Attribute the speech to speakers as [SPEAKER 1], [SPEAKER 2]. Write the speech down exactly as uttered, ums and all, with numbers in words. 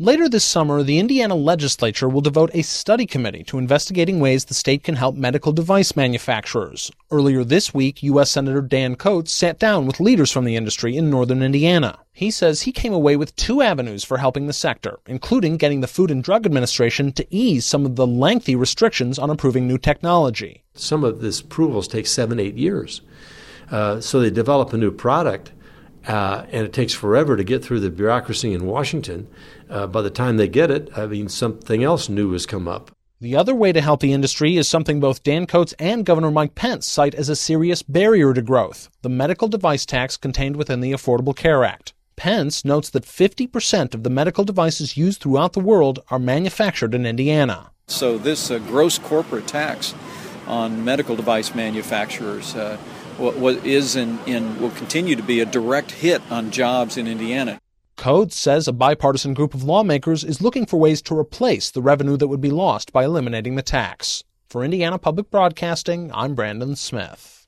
[SPEAKER 1] Later this summer, the Indiana legislature will devote a study committee to investigating ways the state can help medical device manufacturers. Earlier this week, U S Senator Dan Coats sat down with leaders from the industry in northern Indiana. He says he came away with two avenues for helping the sector, including getting the Food and Drug Administration to ease some of the lengthy restrictions on approving new technology.
[SPEAKER 2] Some of these approvals take seven, eight years. Uh, so they develop a new product, uh, and it takes forever to get through the bureaucracy in Washington. Uh, by the time they get it, I mean, something else new has come up.
[SPEAKER 1] The other way to help the industry is something both Dan Coats and Governor Mike Pence cite as a serious barrier to growth, the medical device tax contained within the Affordable Care Act. Pence notes that fifty percent of the medical devices used throughout the world are manufactured in Indiana.
[SPEAKER 3] So this uh, gross corporate tax on medical device manufacturers uh, what is and will continue to be a direct hit on jobs in Indiana.
[SPEAKER 1] Coats says a bipartisan group of lawmakers is looking for ways to replace the revenue that would be lost by eliminating the tax. For Indiana Public Broadcasting, I'm Brandon Smith.